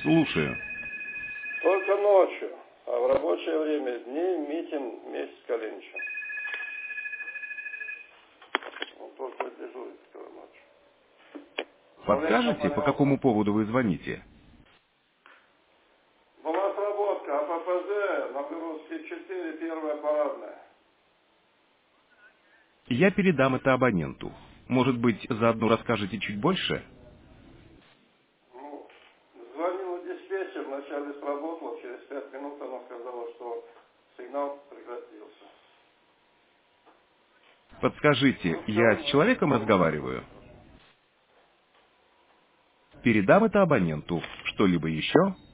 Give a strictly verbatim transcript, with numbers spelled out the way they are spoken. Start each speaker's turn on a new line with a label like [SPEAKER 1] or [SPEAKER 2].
[SPEAKER 1] Слушаю.
[SPEAKER 2] Только ночью, а в рабочее время дней митинг вместе с Калиничем. Он только дежурит второй ночью.
[SPEAKER 1] Подскажете, по какому поводу вы звоните?
[SPEAKER 2] Была сработка АППЗ на Перовской четыре, первая парадная.
[SPEAKER 1] Я передам это абоненту. Может быть, заодно расскажете чуть больше?
[SPEAKER 2] Ну, звонила диспетчер, вначале сработала, через пять минут она сказала, что сигнал прекратился.
[SPEAKER 1] Подскажите,
[SPEAKER 2] Ну,
[SPEAKER 1] я
[SPEAKER 2] все,
[SPEAKER 1] с человеком разговариваю? Передам это абоненту. Что-либо еще?